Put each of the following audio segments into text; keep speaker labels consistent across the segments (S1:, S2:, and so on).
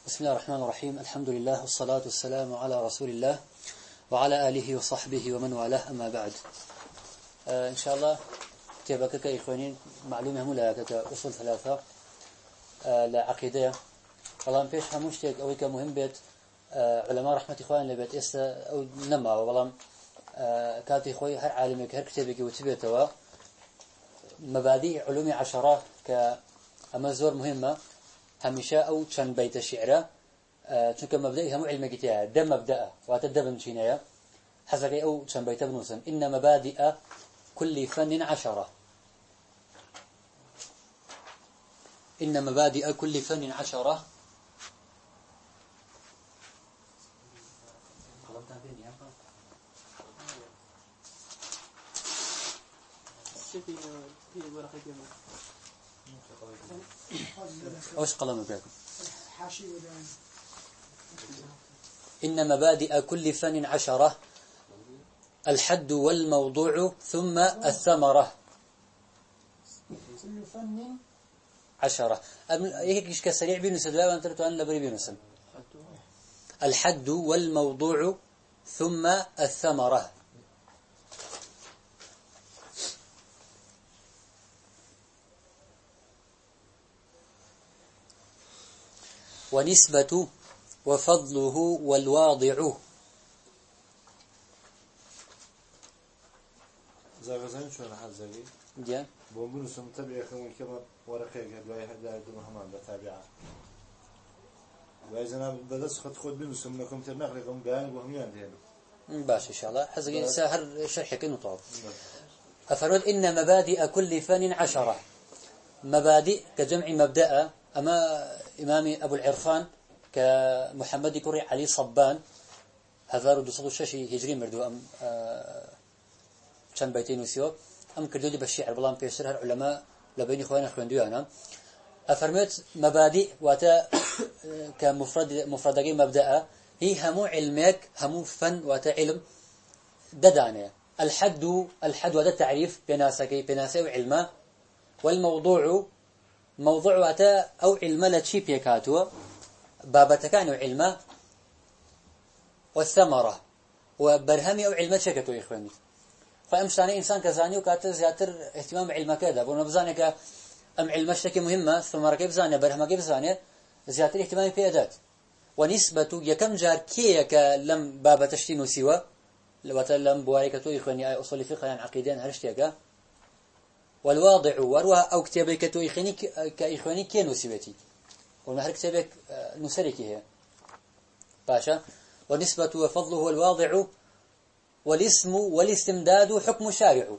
S1: بسم الله الرحمن الرحيم. الحمد لله والصلاة والسلام على رسول الله وعلى آله وصحبه ومن والاه، أما بعد. إن شاء الله كتابك كإخوانين معلومة ملاك كأصول ثلاثة لعقيدة. والله فيش همشتك أو كمهم بيت علماء رحمة إخوان لبيت أو نما والله كاتي إخوي هر عالمك هر كتابك وتبيتوا مبادئ علوم عشرة كأما زور مهمة هميشة أو كان بيت الشعر چونك مبدئي هم علم كتيا دم مبدأ وتدب مشينايا حسقي أو كان بيت بنوسن إن مبادئ كل فن عشرة. إن مبادئ كل فن عشرة. وش قلمك ياكم؟ إن مبادئ كل فن عشرة: الحد والموضوع ثم الثمرة.
S2: كل فن
S1: عشرة. هيك كسريع بينوس دواء وأنت أن لبري بينوس. الحد والموضوع ثم الثمرة. ونسبة وفضله والواضع.
S3: زاغزين شو أنا حزقي؟
S1: جا.
S3: بقولوا سمتبع كم كم ورقة قبل أي حد يعرف محمد بتابعه. وإذا أنا بدرس خد بينو سمناكم تنقل لكم بيان وهم يندهنوا.
S1: باش إن شاء الله حزقي سهر شرحك نطاق. أفرد إن مبادئ كل فن عشرة. مبادئ كجمع مبدأ. أما إمامي أبو العرفان كمحمد كوري علي صبان هذا رد صدو الشاشي هجري مردو أم كان بيتين وسيو أم كردو لي بالشعر بلان بيسر هالعلماء لبين إخواننا خوندو أنا أفرمت مبادئ واتا كمفردقي مبدأ هي همو علمك همو فن واتا علم ددانية. الحد واتا تعريف بناسي وعلمه. والموضوع موضوع واتا أو علم لتشي بيكاتوا بابتكان علمه. والثمرة وبرهمي أو علم شكتوا يا إخواني. فأمشاني إنسان كزاني وكاتر زياتر اهتمام علمك هذا بقولنا بزانك أم علم شكل مهمة ثمرة كيف زانية برهمة كيف زانية زياتر اهتمامي في أداة. ونسبة يكم جار كيك لم باب تشتين سوى لو تلم بواركتوا يا إخواني أي أصول فقه عن عقيدين هرشتيك. والواضع وروها أو كتابك تو كإخواني كينو سويتي والمهر كتابك نسرك هي باشا. ونسبة وفضله والواضع والاسم والاستمداد حكم شارع.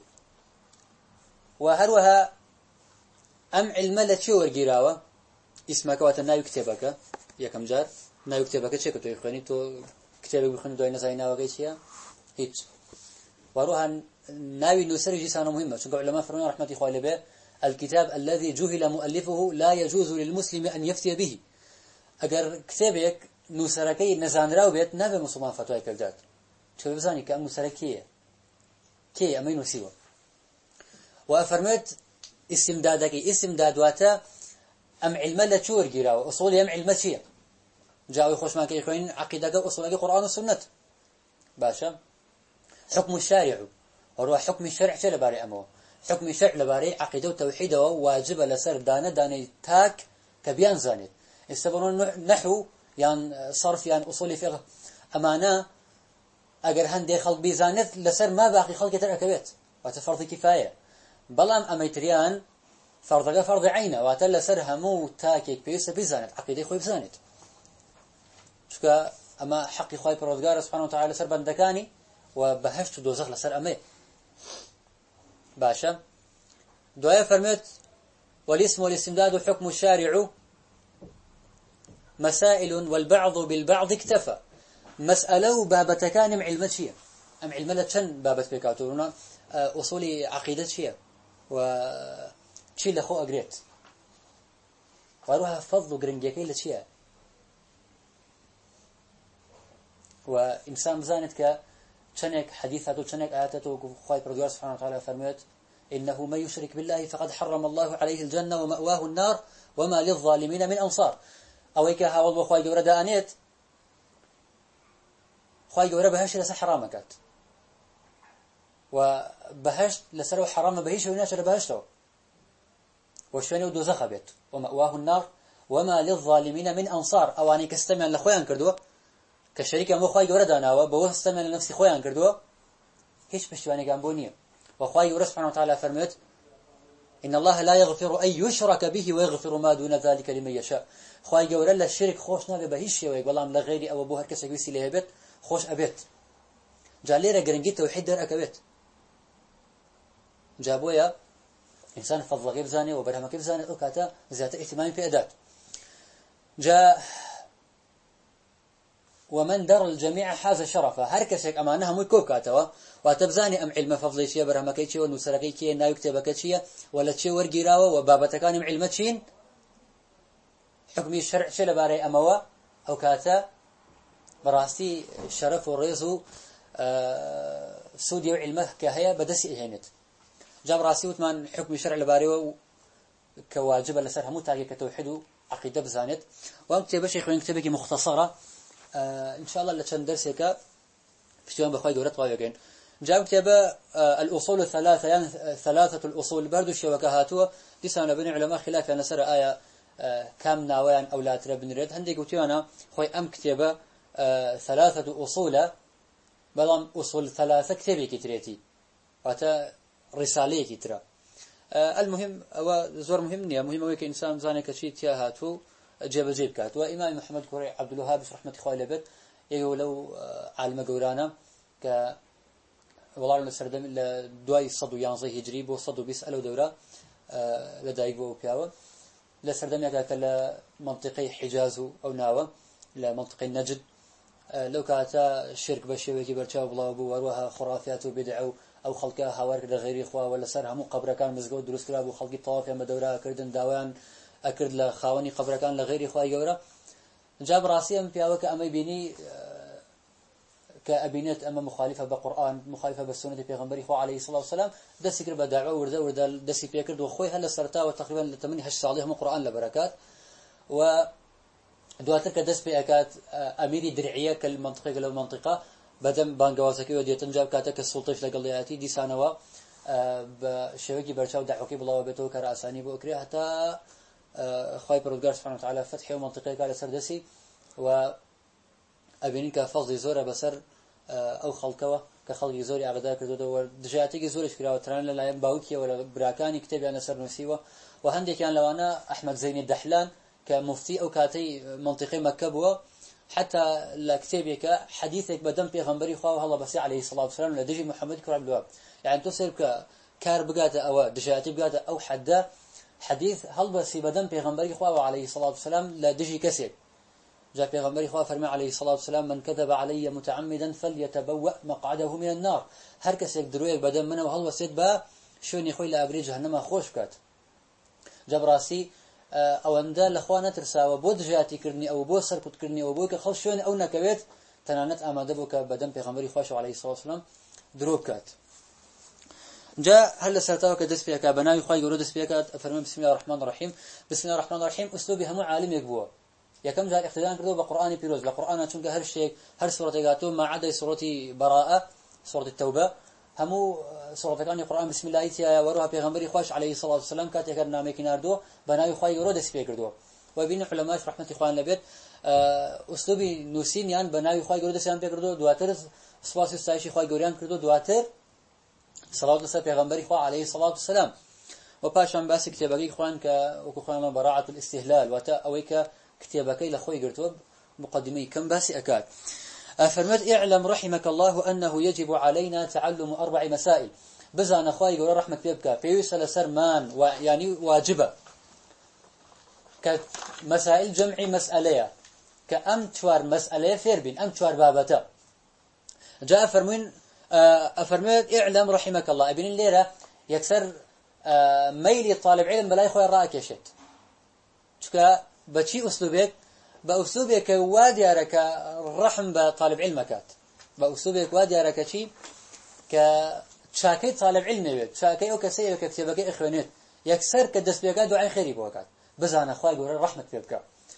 S1: وهروها أم علم لتشي ورقراوة اسمك واتنايو كتابك يا كم جار نايو كتابك شكو تو إخواني تو كتابك بخوني دوين نزاينا وقيتشيا هيت وروها ناوي نسري جسانه مهمة. شنك علماء فرمون رحمة إخوة به الكتاب الذي جهل مؤلفه لا يجوز للمسلم أن يفتي به. أجر كتابك نسركي نزان راو بيت نبي مسلمان فتوى كردات شو بزاني كأم نسركية كي أمين سوى. وأفرمت استمداد واتا أم علم لا تشور جراو أصول يم علم شيء جاوا يخش معك إخوين عقيدة أصول القرآن والسنة باشا. حكم الشارع وروح حكم الشرع شل باري أمو حكم الشرع لباري عقيدة وتوحيد وواجب لسر دانة تاك كبيان زانت يستبرون نحو يعني صرف يعني أصول فقه أمانة أجر هندي خلق بيزانت لسر ما باقي خلق تركبت وتفرض كفاية بلام أميتريان فرض عينه واتل سر همو تاكيك بيس بيزانت عقيدة خوي بزانت شكا أما حق خوي برودجار سبحانه وتعالى سر بندكاني وبهشت دوزخ لسر أمي باشا. دعاء فرمت والاسم والاستمداد حكم الشارع مسائل والبعض بالبعض اكتفى. مسألة بابتكان علمت شيء أم علمت شن بابت بكاتورنا أصولي عقيدة شيء وشي لخو أقريت وروها فضل قرنجيكي لشيء وإنسان بزانت شنك حديثاته شنك آياته خوي برضوار سبحانه وتعالى فرميت إنه من يشرك بالله فقد حرم الله عليه الجنة ومأواه النار وما للظالمين من أنصار. أو إيك هاول بخواي جورا دانيت خواي جورا بهش لسه حرامكات وبهشت لسه حرام بهيش وناش بهشته وشفني ودوزخ بيت ومأواه النار وما للظالمين من أنصار أواني كستمع لخويان كردوه كشريكة مو خواي جورا داناوه بوه استمع لنفسي خويان كردوه هيش بشتواني جنبونيه وخواي جورا سبحانه وتعالى فرمت إن الله لا يغفر أن يشرك به ويغفر ما دون ذلك لمن يشاء خواي جورا الشرك خوش نابي بهيش شيء والله لا غيري أو أبوه هركس يقويسي له بيت خوش أبيت جاليرا جرنجي توحيد در أكبت جابويا إنسان فضل غير زاني وبرهم كيف زاني أكاتا ذات اهتمام في أداة جاء ومن در الجميع حاز شرفه هركسك أمانها مو كوكاتوا وتبزاني أم علم فضلي شيء برهم كيشي ونسرقي كي نا يكتب كيشي ولا شيء ورجيراوه وبابتكان أم علمتشين حكمي الشرع شل باري أموا أو كاتا براستي الشرف والرزق سودي وعلمه كهيا بدسي إهانت جاب راسي وثمان حكم الشرع الباري كواجب لسرها مو تاجي كتوحيد عقيدة بزانت وأكتب شيخ ويكتبك مختصرة إن شاء الله لشان درسك في شيء بخوي دورات واجين جاب كتاب الأصول الثلاثة يعني ثلاثة الأصول برضو الشوكهاتوا دي سنة بين علماء خلاف أنا سر آية كم ناويان أو لا ترى بنرد هندي قلت أنا خوي أم كتاب ثلاثة أصول بلام أصول ثلاثة كتابي كتريتي وتا رسالة كترا المهم أو زور مهمني مهم هو كإنسان زاني كشيء تياهاتو جيب كات وإمام محمد كوري عبد الوهاب رحمة خوالي بيت يقول لو عالم جورانا ك والله المسردم دواي صدو يانزي هجري بو صدو بيسألوا دورة لدايقو بياوه لسردم يقاك لمنطقي حجاز أو ناوة لمنطقي نجد لو كاتا شرك بشيوكي برشاو بلا بو وروها خرافات وبدع أو خلقها هوارك لغير إخوة ولا سرها مو قبر كان مزقود دروس كلاب وخلق الطواف يا دورة كردن داوان أكرد لخاوني قبر كان لغير إخوة جورا جاب راسيا في أوك أما بيني كأبينات أما مخالفة بالقرآن مخالفة بالسنة بيغمبري إخوة عليه الصلاة والسلام دسي كرب دعوة وردا دسي بيكرد وخوي هلا سرتا وتقريبا لتمني هش صالحهم القرآن لبركات و دواتر كدس بيأكات أميري درعية كالمنطقة لو منطقة بدم بانجوازكي وديتن جاب كاتك السلطة في لقلياتي دي سانوا بشوكي برشاو دعوكي بالله وبيتو كرأساني بأكري حتى خواهي برودقار سبحانه وتعالى فتحي ومنطقة كالي سردسي وأبينين كفضل زورة بسر أو خلقوة كخلق زوري أغدار كردو ودجاتي زوري شكرا وتران للايم باوكي ولا براكاني كتاب يعني سر نسيوة وهندي كان لو أنا أحمد زين الدحلان كمفتي أو كاتي منطقة مكبوة حتى لكتابك حديثك بدم بيغمبري خواه الله بس عليه الصلاة والسلام لدجي محمد كرم الواب يعني تصير كار بقاته أو دجاتي بقاته أو حدا حديث هل بس بدم بيغمبري خواه عليه الصلاة والسلام لدجي كسر جاء بيغمبري خواه فرمى عليه الصلاة والسلام من كذب علي متعمدا فليتبوأ مقعده من النار هر كسر درويك بدم منه وهل وسيد با شوني خوي لأبري جهنم خوش بكات جاب راسي أو أندا لخوانة ترسا وبود جاتي كرني أو بو سركت كرني أو بوك خلص شون أو نكبت تنانت أمادة بوك بدم بيغمبري خواه عليه الصلاة والسلام دروب كات جاء هل سرتاو كدس فيك بناوي خوي يقولوا دس فيك فرمان بسم الله الرحمن الرحيم بسم الله الرحمن الرحيم أسلوبها مو عالم يقبوه يا كم جاء اقتداء كردو بقرآن بيروز لقرآن چونك هر شيء هر سورة قاتو ما عدا سورة براءة سورة التوبة همو سورة كان القرآن بسم الله يا وروها بيغمبري خوش عليه الصلاة والسلام كات يكر نامي كناردو بناوي خوي يقولوا دس فيك كردو وبين علماء رحمة إخوان لبيت أسلوبي نوسين يعني بناوي خوي يقولوا دس يان بيكردو دواتر سواس استايشي خوي يقوليان كردو دواتر صلاة الله بيغمبري خواه عليه الصلاة والسلام وباشان باس كتابك إخوان كأخوان براعة الاستهلال وتا أويك كتابك لأخوي قرتوب مقدمي كم باس أكاد فرمت اعلم رحمك الله أنه يجب علينا تعلم 4 مسائل بزان أخوي يقول رحمة بيبكى في يسأل سرمان ويعني واجبة كمسائل جمعي مسألة كأم توار مسألة فيربين أم توار بابتا جاء فرمت اعلم رحمك الله ابن الليرة يكسر ميلي طالب علم بلا يخوي الرأك يشت شكا بشي أسلوبك بأسلوبك واديارك رحم بطالب علمك بأسلوبك واديارك شي كشاكي طالب علمي بك شاكي أو كسي أو كتبك إخوانيت يكسر كدس بيك دعاء خيري بوكات بزانا أخوي يقول رحمة بك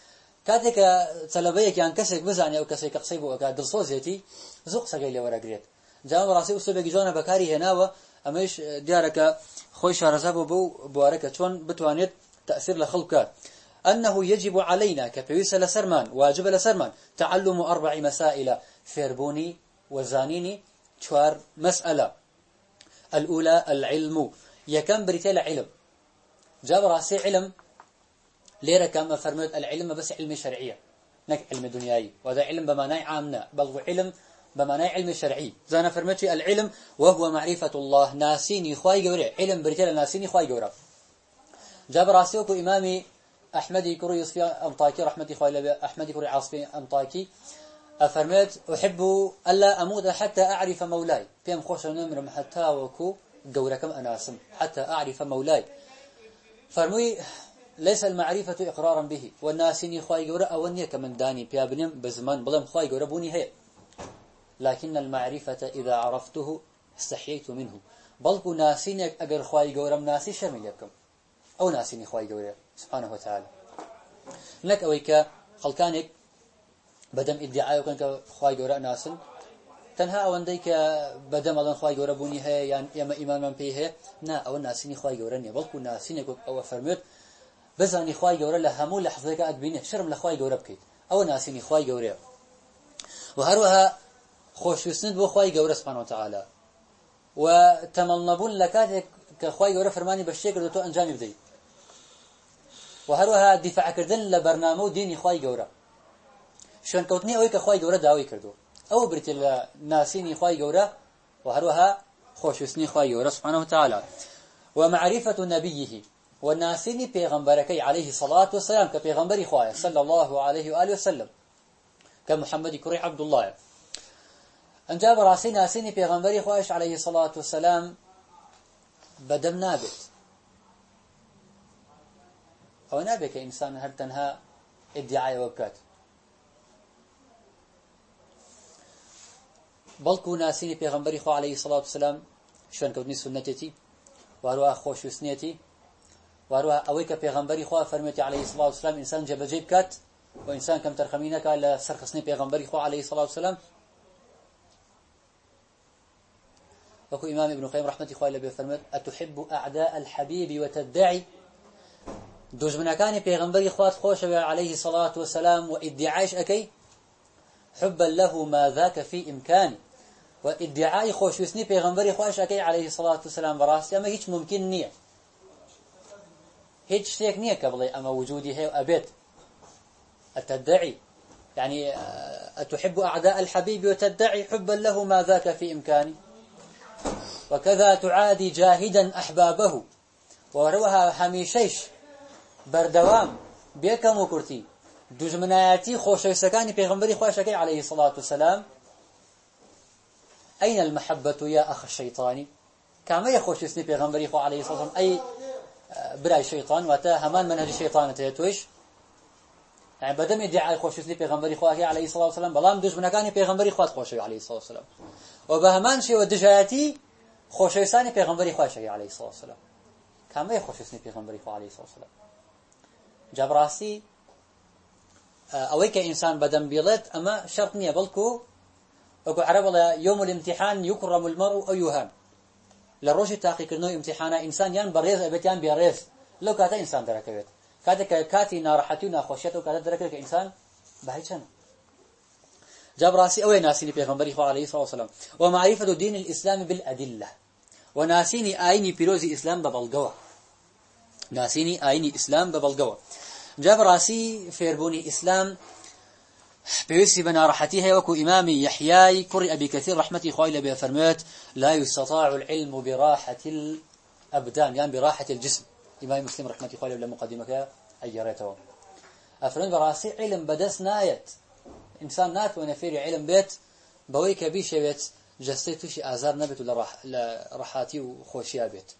S1: كاتك طلبيك يعني كسك بزاني أو كسك قصيبه كادر صوزيتي زوق سجل ورقريت جام راسي أسلوب جزانا بكاري هنا أمش ديارك خوش رزابه بوارك شون بتوانيت تأثير لخلقه أنه يجب علينا كبيوس لسرمان واجب لسرمان تعلم 4 مسائل فيربوني وزانيني 4 مسألة. الأولى العلم يكم بريتال علم جاب راسي علم ليرة كما فرمت العلم بس علم شرعية نك علم دنياي وهذا علم بمعنى عامنا بل علم بمعنى علم شرعي زانا فرمتي العلم وهو معرفة الله ناسيني خواي جوري علم بريتال ناسيني خواي جورا جاب راسي وكو إمامي أحمدي كوري يصفي أمطاكي رحمتي خواي أحمدي كوري عاصفي أمطاكي أفرمت أحب ألا أموت حتى أعرف مولاي فيهم خوش نمر حتى وكو جوركم أناسم حتى أعرف مولاي فرمي ليس المعرفة إقرارا به والناسيني خواي جورا أوني كمن داني بيابنم بزمان بلم خواي جورا بوني هي لكن المعرفة إذا عرفته استحييت منه بلكو ناسينك أجر خواي جورا ناسي شرمي لكم أو ناسيني خواي جورا سبحانه وتعالى لك أويك خلكانك بدم ادعاء وكان خواي جورا ناسن تنها أو عندك بدم الله خواي جورا بوني هي يعني يما إيمان من فيه نا أو ناسيني خواي جورا نيا بلكو ناسينك أو فرمت بزاني خواي جورا لهمو لحظتك أدبينه شرم لخواي جورا بكيت أو ناسيني خواي جورا وهروها خوش يسند بو خواي جورا سبحانه وتعالى وتملنبون لكاتك كخواي جورا فرماني بالشكل دو أنجاني بدي وهروها دفاع كردن لبرنامج ديني خواي جورا شون كوتني أويك خواي جورا داوي كردو أو بريت الناسيني خواي جورا وهروها خوش يسني خواي جورا سبحانه وتعالى ومعرفة نبيه والناسيني بيغمبركي عليه الصلاة والسلام كبيغمبري خواي صلى الله عليه وآله وسلم كمحمد كري عبد الله أنجاب راسي ناسيني بيغمبري خوايش عليه الصلاة والسلام بدم نابت أو نابك إنسان هل تنهى ادعاء وبكات بلكو ناسيني بيغمبري خو عليه الصلاة والسلام شوان كودني سنتي واروا خوش وسنيتي واروا أويك بيغمبري خو فرمتي عليه الصلاة والسلام إنسان جب جيب كات وإنسان كم ترخمينك على سرخصني بيغمبري خو عليه الصلاة والسلام وكو إمام ابن قيم رحمة الله عليه فرمت أتحب أعداء الحبيب وتدعي دوج من كان بيغمبري خوات خوش عليه الصلاة والسلام وادعاش أكي حبا له ما ذاك في إمكاني وادعاء خوش يسني بيغمبري خوش أكي عليه الصلاة والسلام براسي أما هيك ممكن نية هيك شيك نية قبل أما وجودي هي أبد التدعي يعني أتحب أعداء الحبيب وتدعي حبا له ما ذاك في إمكاني وكذا تعادي جاهدا أحبابه وروها هميشيش بردوام بيكم وكرتي دجمناتي خوشيسكاني بيغمبري خوشكي عليه الصلاة والسلام أين المحبة يا أخ الشيطاني كما يخوشيسني بيغمبري خو عليه الصلاة والسلام أي براي شيطان واتا همان منهج الشيطان تيتوش يعني بدم يدعي خوشيسني بيغمبري خو عليه الصلاة والسلام بلام دجمنكاني بيغمبري خوات خوشي عليه الصلاة والسلام وبهمان شي ودجاتي خوشيساني بيغمبري خوشكي عليه الصلاة والسلام كما يخوشيسني بيغمبري خو عليه الصلاة والسلام جبراسي أويك إنسان بدم بيضت أما شرط نية بلكو أقول عرب الله يوم الامتحان يكرم المرء أو يهان للروش تاقي كرنو امتحانا إنسان يان بريز أبتيان بيريز لو كاتا إنسان دركبت كاتي نارحتي وناخوشيته كاتا دركبت إنسان بهيتشان جبراسي أوي ناسيني بيغمبري خو عليه الصلاة والسلام ومعرفة دين الإسلام بالأدلة وناسيني آيني بيروزي إسلام ببلغوة ناسيني آيني إسلام ببلغوة جاب راسي فيربوني إسلام بيوسي بنا راحتيها وكو إمامي يحياي كري أبي كثير رحمتي خويلة بفرمات لا يستطاع العلم براحة الأبدان يعني براحة الجسم إمام مسلم رحمتي خويلة بلا مقدمك أجريته أفرمت براسي علم بدس نايت إنسان نات ونفيري علم بيت بويك بيشي بيت جستيتوشي آزار نبت لراحاتي وخوشيا بيت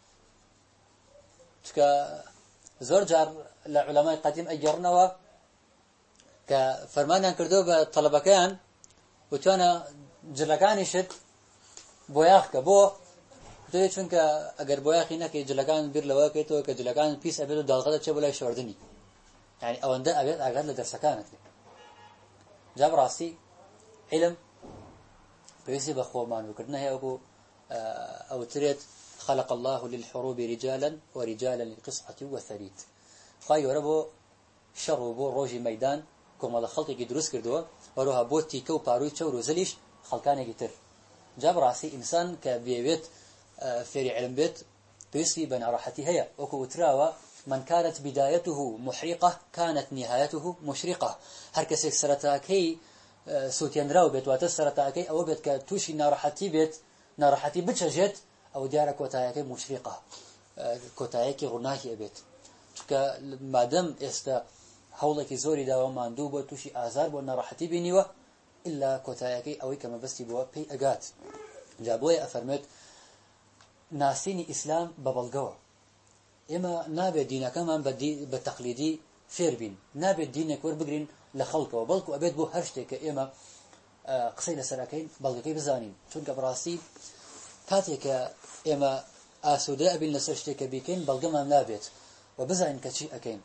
S1: تكا زور جار العلماء قديم أجرنوا كفرمانا كردو بطلبكان وتوانا جلقاني شد بوياخ كبو توي چونك اگر بوياخ هنا كي جلقان بير لواكيتو كجلقان بيس ابيدو دالغدا چبولا شوردني يعني أو أندا أبيت أجد لدرس كانت لي جاب راسي علم بيسي بخو مان وكرنا هي أو تريت خلق الله للحروب رجالا ورجالا للقصعة والثريد خاي وربو شربو روجي ميدان كما خلقي دروس كردوا وروها بوتي كو باروي تشو روزليش خلقانه جتر جاب راسي إنسان كبيبيت فيري علم بيت بيسي بين راحتي هي وكو تراوى من كانت بدايته محرقة كانت نهايته مشرقة هركسك سرتاكي سوتيان راو بيت واتسرتاكي أو بيت كتوشي ناراحتي بيت ناراحتي بتشجت أو ديارك كوتايكي مشرقة كوتايكي غناكي أبيت مادام استا هولك زوري دا وما ندوبه توشي آزار بو ناراحتي بينيوه إلا كوتايكي أوي كما بستي بوا بي أقات جابوه أفرمت ناسيني إسلام ببلغوه إما نابي دينا كمان بتقليدي فيربين نابي دينك وربقرين لخلقه وبلكو أبيت بو هرشتك إما قصينا سراكين بلغكي بزانين چونك براسي كاتيك إما آسودا أبين لسرشتك بيكين بلغما نابيت وبزانين كتشي أكين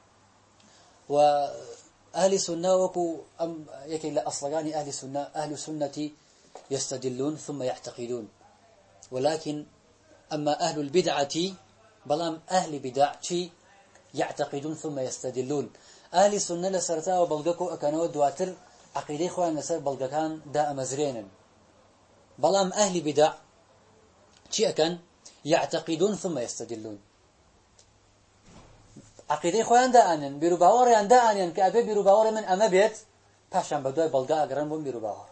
S1: وأهل السنة وكو يكي لا أصلغاني أهل السنة يستدلون ثم يعتقدون ولكن أما أهل البدعة بلام أهل بدع يعتقدون ثم يستدلون أهل السنة لسرتا وبلغكو أكانوا دواتر عقيدة خوان لسر بلغكان داء مزرين بلام أهل بدع أكان يعتقدون ثم يستدلون عقيدة خوان داءن بيرو باوريان داءن كأبي بيرو باور من أما بيت باشان بدوي بلغا أقران بون بيرو باور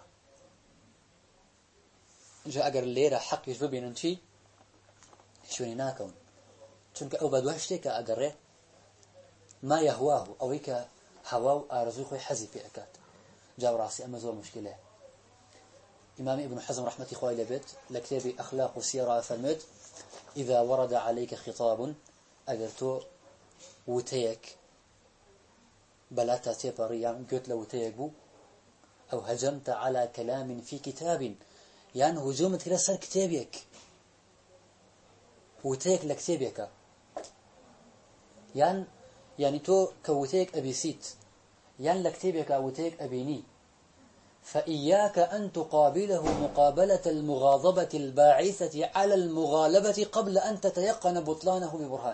S1: جاء أقر الليرة حق يجب بينن شي شوني ناكم چونك أو بدوهشتك أقره ما يهواه أو هيك هواه أرزوه خوي حزي في أكاد جاء راسي أما زور مشكلة إمام ابن حزم رحمة إخوائي لبيت لكتاب أخلاق سيرة فرمت إذا ورد عليك خطاب أقرتو وتيك بلاتا تيباريان قلت له وتيك بو أو هجمت على كلام في كتاب يعني هجومت كرسل كتابك وتيك لكتابك يعني تو كوتيك أبيسيت يعني لكتابك وتيك أبيني فإياك أن تقابله مقابلة المغاضبة الباعثة على المغالبة قبل أن تتيقن بطلانه ببرهان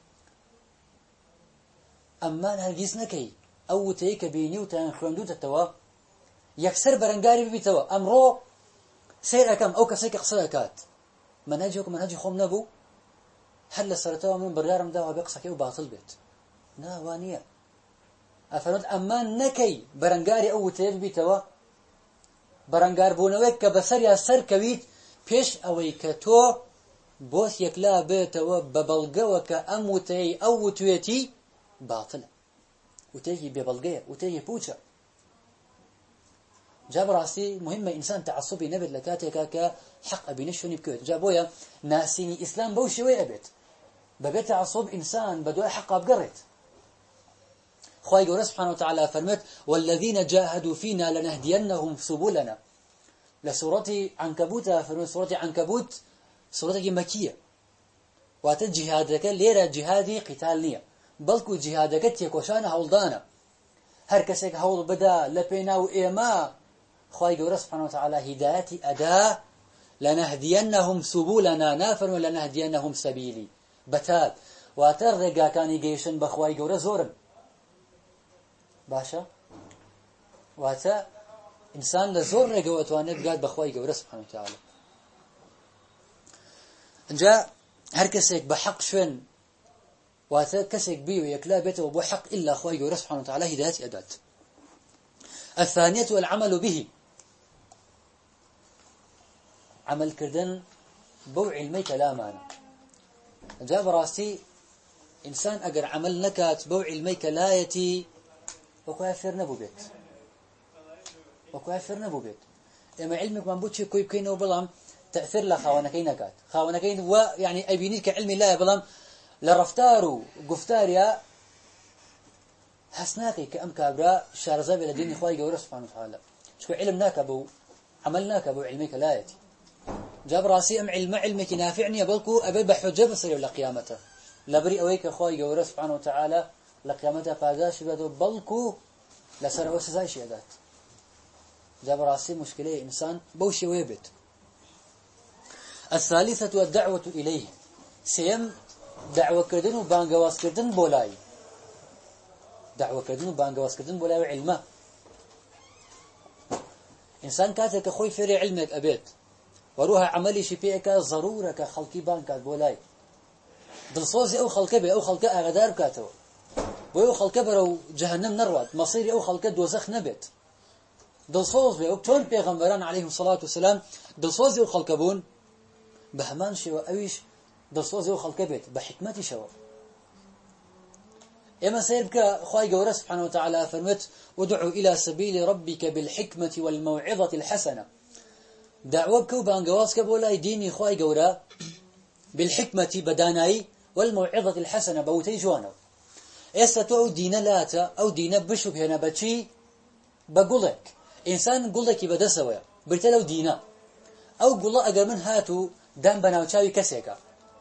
S1: أما هرگيز نكي أو تيك بيني وتنخرندو تتوا يكسر برنگاري بيتوا أمرو سير أكم أو كسيك قصركات منهجي خوم نبو هل سرتوا من برارم دا وبيقصكي وباطل بيت ناوانية أفرد أما نكي برنگاري أو تيك بيتوا برنگار بونوك كبسر يا سر كويت پیش أوي كتو بوث يكلا بيتوا ببلغوك أموتي أو تويتي باطل وتيجي ببلغية وتيجي بوچا جاب راسي مهمة إنسان تعصبي نبت لكاتك حق أبي نشوني بكوت جابويا ناسيني إسلام بوشي ويأبت ببيت تعصب إنسان بدو حق أبقرت خواهي قول سبحانه وتعالى فرمت والذين جاهدوا فينا لنهدينهم سبلنا لسورة عنكبوت فرمت سورة عنكبوت سورة مكية واتت جهادك ليرة جهادي قتال نية بلكو جهادك تيكوشان هولدانا هر كسيك هول بدا لبينا وإيما خواهي قول سبحانه وتعالى هدايتي أداء لنهدينهم سبلنا نافر ولنهدينهم سبيلي بتات واتر رقا كان يقيشن بخواهي قول زورن باشا واتا إنسان لزور رقا واتوانب قاد بخواهي قول سبحانه وتعالى جاء هر كسيك بحق شون واتا كسيك بيو يكلا بيته وبو حق إلا خواهي قول سبحانه وتعالى هدايتي أداة الثانية العمل به عمل كردن بو علمي كلامانا جاء براسي إنسان أقر عمل نكات بو علمي كلايتي وكافر نبو بيت إما علمك من بوتشي كوي بكين وبلام تأثير لخوانكين نكات خوانكين ويعني أبينيك كعلم الله بلام لرفتارو قفتاريا حسناكي كأم كابرا شارزابي لدين إخوائي قورة سبحانه وتعالى شكو علمناك بو عملناك بو علمك لايتي جاب راسي أم علمك نافعني بلكو أبي بحجة بصري ولا قيامته لبري أويك إخوائي قورة سبحانه وتعالى لقيامتها پاداش بدو بلكو لسر او سزای شهادات جاب راسي مشكلة إنسان بوشي ويبت. الثالثة الدعوة إليه سيم دعوة كردن وبانقواس كردن بولاي دعوة كردن وبانقواس كردن بولاي وعلمه إنسان كاتك خوي فري علمك أبيت وروها عملي شبيئك ضرورك خلقي بانكات بولاي دلصوزي أو خلقه بي أو خلقه أغدار كاتو بو خلقه برو جهنم نروات مصيري أو خلقه دوزخ نبت دلصوز بي أو تون بيغمبران عليهم الصلاة والسلام دلصوزي أو خلقه بون بهمان شو أويش دلصوزي أو خلقه بيت بحكمتي شو إما سيربك خواهي قورة سبحانه وتعالى فرمت ودعو إلى سبيل ربك بالحكمة والموعظة الحسنة دعوبك وبانقواسك بولاي ديني خواهي قورة بالحكمة بداناي والموعظة الحسنة بوتي جوانو استطوع دين لاتا أو دين بشوك هنا بچي بقولك إنسان قولك بدسويا برتلو دينا أو قول أقر من هاتو دام بناوشاوي كسيكا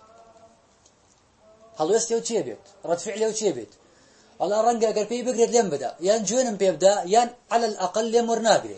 S1: هلو يستيو چيه بيت رد فعليو چيه بيت والله رنقا أقر بي بقرد لين بدا يان جوانم بيبدا يان على الأقل لين مرنا قريت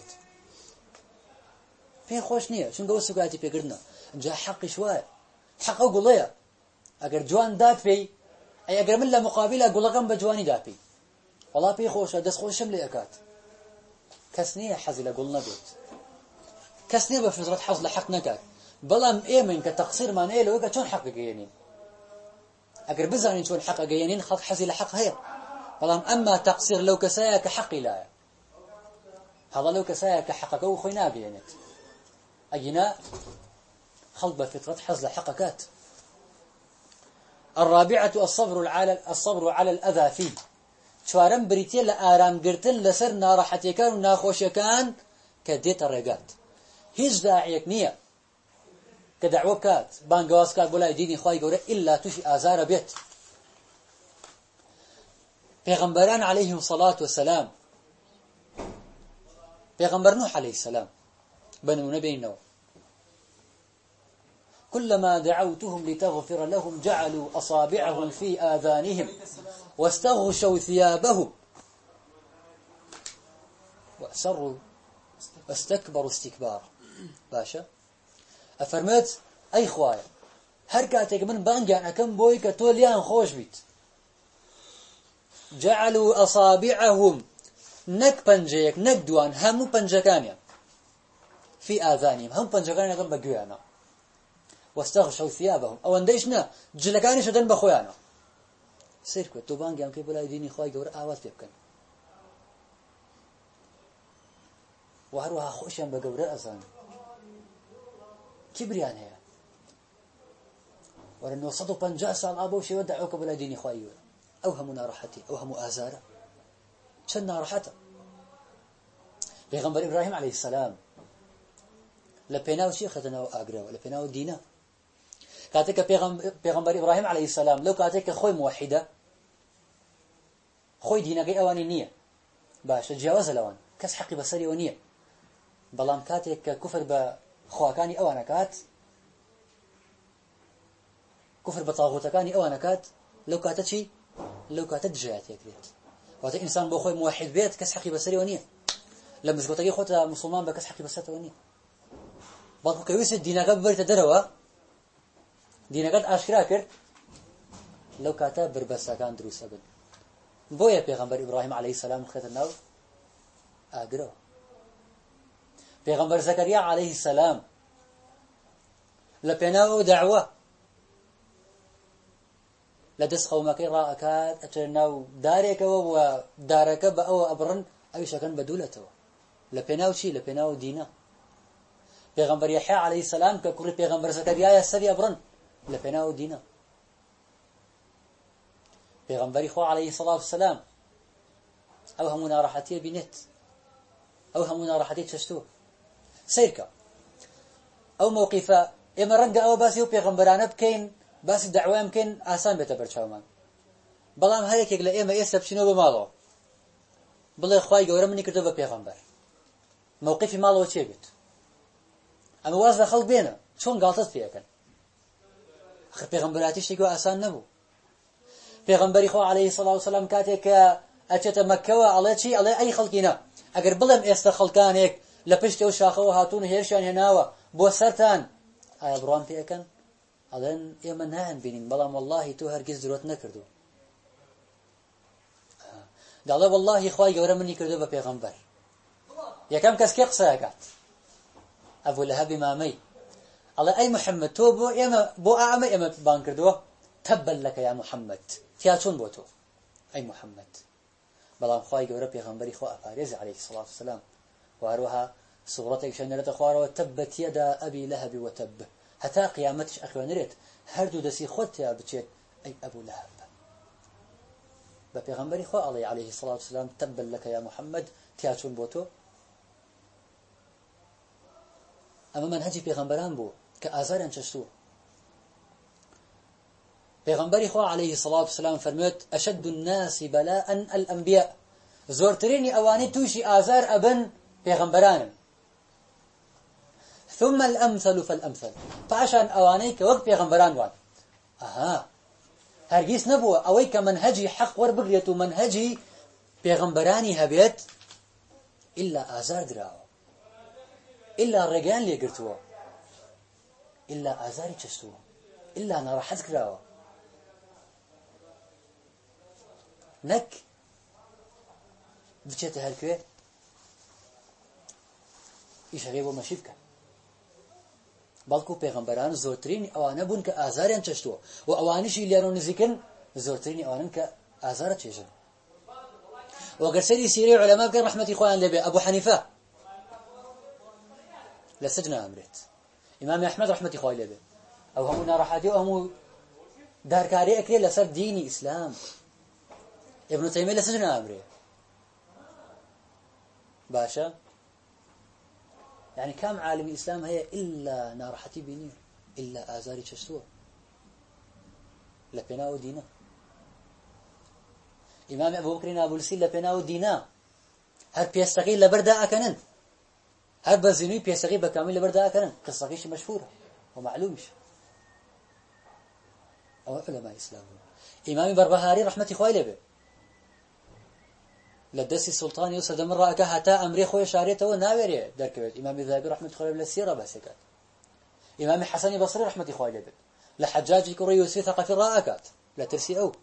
S1: فين خوش نية شون قوة سكاتي بيقردنا جا حق شوية حق أو قوليا أقر جوان دات بي أي أقر من لا مقابلة قول قم بجواني دات بي والله بي خوشة دس خوشم لي أكات كسنية حزي لقولنا بيت كسنية بفطرة حظ لحق نكات بلام إيمن كتقصير ما نيلو وكا شون حق جيانين أقر بزانين شون حق جيانين خلق حزي لحق هير بلام أما تقصير لو كسايا كحقي لا هذا لو كسايا كحقك وخينا جيانيت أجينا خلق بفطرة حظ لحقكات. الرابعة الصبر على الأذى فيه شوارم بريتي لآرام قرتن لسر ناراحتي كان وناخوش كان كديت الرقات هيج داعيك نية كدعوة كات بانقواس كات بولا ديني خواهي قوري إلا تشي آزار بيت پیغمبران عليهم الصلاة والسلام پیغمبر نوح عليه السلام بنو نبي نوح كلما دعوتهم لتغفر لهم جعلوا أصابعهم في آذانهم واستغشوا ثيابهم وأسروا واستكبروا استكبارا باشا أفرمت أي خوايا هركاتك من بانجان أكم بويك توليان خوش بيت جعلوا أصابعهم نك بنجيك نك دوان همو بنجكانيا في آذانهم هم بنجكانيا قم بقيانا واستغشوا ثيابهم أو انديشنا جلكاني شدن بخويانا سيركو تو بانجان كي بلا ديني خواي قور آوات بيبكن وهروها خوشيان بقور أزان كبريان هي ولأنه 150 سال أبو شي ودعوك بلا ديني خواي قور أوهمنا راحتي أوهم آزارة شنا راحته بيغمبر إبراهيم عليه السلام لبيناو شيختنا وآقراو لبيناو دينا كاتك بيغمبر إبراهيم عليه السلام لو كاتك خوي موحدة خوي دينا قي أواني نية باش تجاوز لوان كس حقي بسري ونية بلام كاتك كفر بخواكاني أوانا كات كفر بطاغوتكاني أوانا كات لو كاتت شي لو كاتت جاءت يكريت وهذا إنسان بخوي موحد بيت كس حقي بسري ونية لما زقطي خوتا مسلمان بكس حقي بسري ونية بعض كويس الدين قبل تدروا دين قد أشكرا كر لو كاتب بربسا كان دروس أبد بويا بيغمبر إبراهيم عليه السلام ختناو أقرأ بيغمبر زكريا عليه السلام لبناو دعوة لدس قومك راءكات أتناو دارك ودارك بأو أبرن أي شكل بدولته لبناو شي لبناو دينا پیغمبر يحيى عليه السلام ككل پیغمبر زكريا يسري أبرن لبناو دينا پیغمبر خو عليه الصلاة والسلام أوهمنا راحتي بنت أوهمنا راحتي تشتو سيركا أو موقفة إما رنق أو باسي وبيغمبرانا بكين باسي دعوة يمكن آسان بيتبرشاومان بلام هيك يقول إما يسب شنو بمالو بلا إخوائي قورا مني كرتو ببيغمبر موقفي مالو وشيبت أما وازد خلق بينا شون قالتت فيها كان أخي بيغمبراتي شيكو آسان نبو پیغمبری خو علیه الصلاة والسلام کاتێک ئەچێتە مەککەوە ئەڵێ چی ئەڵێ ئەی خەڵکینە ئەگەر بڵێم ئێستا خەڵکانێک لە پشت ئەو شاخەوە هاتوون هێرشیان هێناوە بۆ سەرتان ئایا بڕوان پێەکەن ئەڵێن ئێمە نایان بینین بەڵام واللهی تۆ هەرگیز درۆت نەکردو دەڵێ واللهی خوای گەورە منی کردو بە پێغەمبەر یەکەم کەس کێ قسەکات ئەبوو لەهەبی مامەی ئەڵێ ئەی محەممەد تۆ بۆ ئێمە بۆ ئامە ئێمە بان کردووە تەبەل لەکە یا محەممەد تیا چۆن بۆ تۆ ئەی محەممەد بەڵام خوای گەورە پێغەمبەری خۆ ئەپارێزی عەلەیهی السەڵاتو وەسەلام وهروها سورتك شنرت خوارو تبت يدا أبي لهب وتب حتى قيامتش أخوانرت هردو دسي خود يا بتشيت أي أبو لهب ببيغمبري خو عليه الصلاة والسلام تبا لك يا محمد تياتون بوتو أما منهجي بيغمبران بو كأزارا تشتو بيغمبري خو عليه الصلاة والسلام فرميت أشد الناس بلاء الأنبياء زورتريني أواني توشي آزار أبن بيغمبران ثم الأمثل فالأمثل فعشان أوانيك وقت بيغمبران وان هرگيس نبوة أويك منهجي حق وربغية منهجي بيغمبراني هبيت إلا آزار دراو إلا الرقان اللي قرتوا إلا آزاري تشتوا إلا نراحت كراو نك بجيت هالكوي إيش غيبو مشيبك بلکو پیغمبران زورترین اوانه بون که آزاریان چشتو و اوانشی لیانو نزیکن زورترین اوانن که آزار چشن و اگر سری سیری علماء بکن رحمتی خوان لبی ابو حنیفه لسجن امرت امام احمد رحمتی خوان لبی او همو ناراحتی و همو دارکاری اکری لسر دینی اسلام ابن تیمیه لسجن امره باشا يعني كم عالم الإسلام هي إلا نارحتي بيني إلا آزاري تشتوه لبناء دينا إمام أبو بكر أبو السيل لبناء دينا هر بيستغيل لبردا أكنن هر بزينوي بيستغيل بكامل لبردا أكنن قصة مشهورة ومعلومش أو علماء الإسلام إمام بربهاري رحمة خوالي به لدسي السلطان يوسف من رأك هتا أمري خوي شاريته وناوري دركبت إمام الذهبي رحمة الله عليه السيرة باسكات إمام حسن بصري رحمة الله عليه لحجاج كوري يوسف ثقافي رأكات لا ترسي أو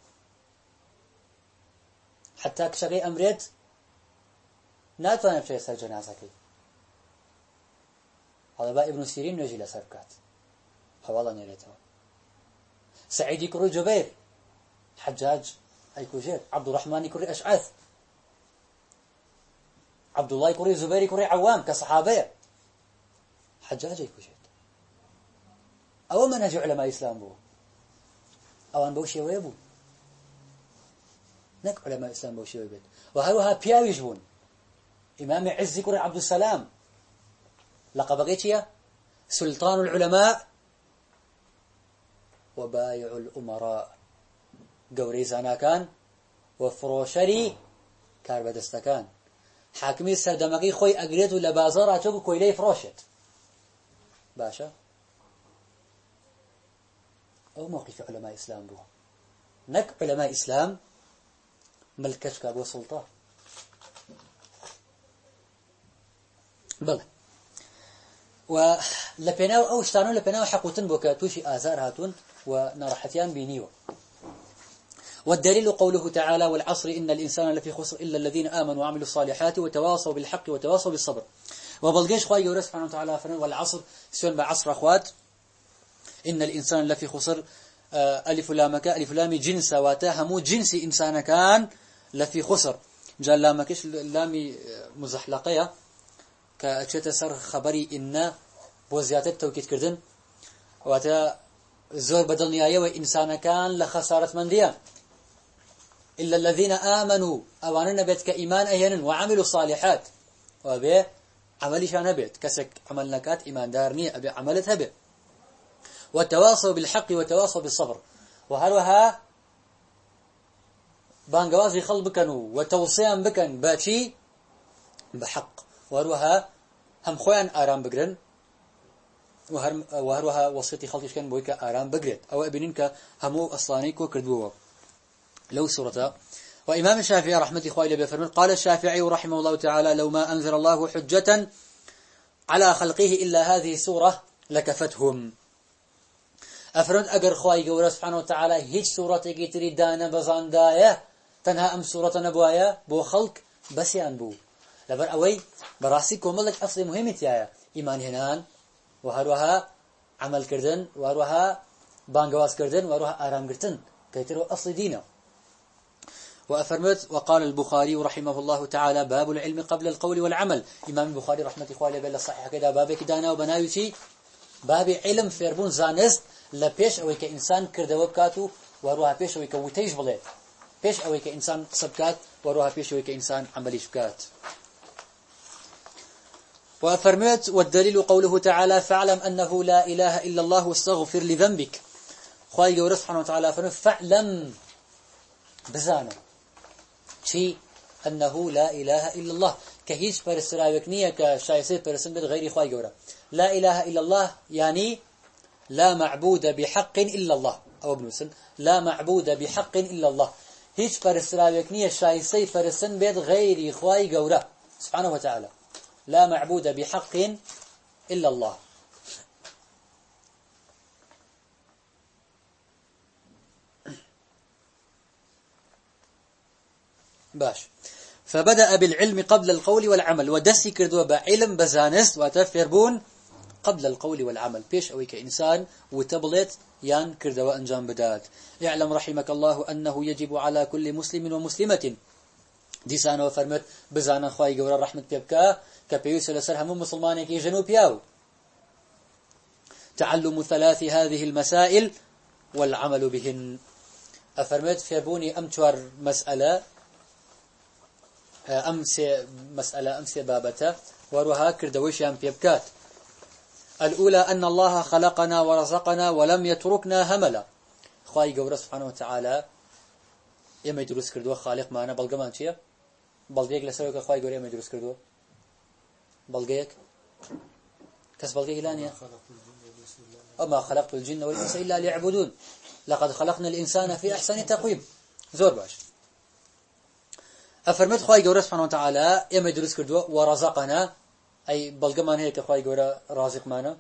S1: حتى كشغي أمريت ناتوانا بشي سر جنازك هذا بقى ابن سيرين نجي لسركات حوالا نيريته سعيد كوري جبير حجاج أي كوجير عبد الرحمن كوري أشعث عبد الله كوري زبير كوري عوام كصحابة حجاج يكوجد أو منهج علماء الإسلام بو أو أن بوشي ويبو نك علماء الإسلام بوشي ويبو وهروها بياوي جبون إمام عز كوري عبد السلام لقب قيتيا سلطان العلماء وبايع الأمراء قوري زانا كان وفروشري كاربدستكان حاكمي سردمقي خوي أقريت ولا بازار أتوب كويلي فروشت باشا أو موقف علماء الإسلام بو نك علماء الإسلام ملكش كابو سلطة بلى ولبناو أو اشتانو لبناو حقوتن بوكاتوشي آزار هاتون ونرحتيان بينيو والدليل قوله تعالى والعصر إن الإنسان لفي خسر إلا الذين آمنوا وعملوا الصالحات وتواصوا بالحق وتواصوا بالصبر وبلغيش خواهي يورس سبحانه وتعالى فرن والعصر سيون بعصر أخوات إن الإنسان لفي خسر ألف لامك ألف لامي جنس واتاهمو جنس إنسان كان لفي خسر جال لامكش لامي مزحلقية كأتشت سر خبري إن بوزيات التوكيد كردن واتا زور بدل نهاية وإنسان كان لخسارة من ديان إلا الذين آمنوا أواننا بيت كإيمان أهينا وعملوا الصالحات وأبي عمليشان هبيت كسك عمل نكات إيمان دارني أبي عملت هبيت وتواصوا بالحق وتواصوا بالصبر وهلوها بانقوازي خل بكنوا وتوصيان بكن باتشي بحق وهلوها هم خوان آرام بقرن وهروها وصيتي خلقش كان بويك آرام بقرد أو أبنينك همو أصلانيكو كردوه لو سورة. وإمام الشافعي رحمة الله بفرمت قال الشافعي رحمه الله تعالى لو ما أنزل الله حجة على خلقه إلا هذه سورة لكفتهم. أفرد أجر خواي جورا سبحانه وتعالى هيج سورة تري دانا بزاندايا تنها أم سورة نبوايا بو خلق بس ينبو لبر أوي براسي كوملك أصل مهمة يا إيمان هنان وهروها عمل كردن وهروها بانجواز كردن وهروها آرام كردن كيترو أصل دينه. وأفرمت وقال البخاري رحمه الله تعالى باب العلم قبل القول والعمل. إمام البخاري رحمة الله بلا صحيح كذا بابك دانا وبناوتي باب علم فيربون زانست لبيش أو كإنسان كردوا بكاتو وروها بيش أو كوتيش بلاد بيش أو كإنسان سبكات وروها بيش أو كإنسان عمليش بكات. وأفرمت والدليل قوله تعالى فاعلم أنه لا إله إلا الله واستغفر لذنبك. خواهي قول سبحانه وتعالى فاعلم بزانه شيء أنه لا إله إلا الله كهيج فرسراوكنية كشايسي فرسن غير خواهي قول لا إله إلا الله يعني لا معبود بحق إلا الله أو ابن سن لا معبود بحق إلا الله هيج فرسراوكنية شايسي فرسن بيد غير خواهي قول سبحانه وتعالى لا معبود بحق إلا الله. باش فبدأ بالعلم قبل القول والعمل ودسي كردوا بعلم بزانست وتفربون قبل القول والعمل بيش أوي كإنسان وتبلت يان كردوا أنجام بدات. اعلم رحمك الله أنه يجب على كل مسلم ومسلمة ديسانا وفرمت بزانا خواهي قورا رحمة بيبكا كبيوس لسر هم مسلمانك جنوب ياو تعلم ثلاث هذه المسائل والعمل بهن. أفرمت فيربوني أمتور مسألة أمس بابته وروها كردويش يام بيبكات. الأولى أن الله خلقنا ورزقنا ولم يتركنا هملا. خواهي قورا سبحانه وتعالى يما يدرس كردوا خالق معنا بلغمان چيه بلغيك لسروك خواهي قورا يما يدرس كردوا بلغيك كس بلغيك لانيا أما خلقت الجن والإنس إلا ليعبدون لقد خلقنا الإنسان في أحسن تقويم زور باش. أفرمت خواهي قورا سبحانه وتعالى يما يدرس كردوا ورزقنا أي بلغمان هيك خواهي قورا رازق معنا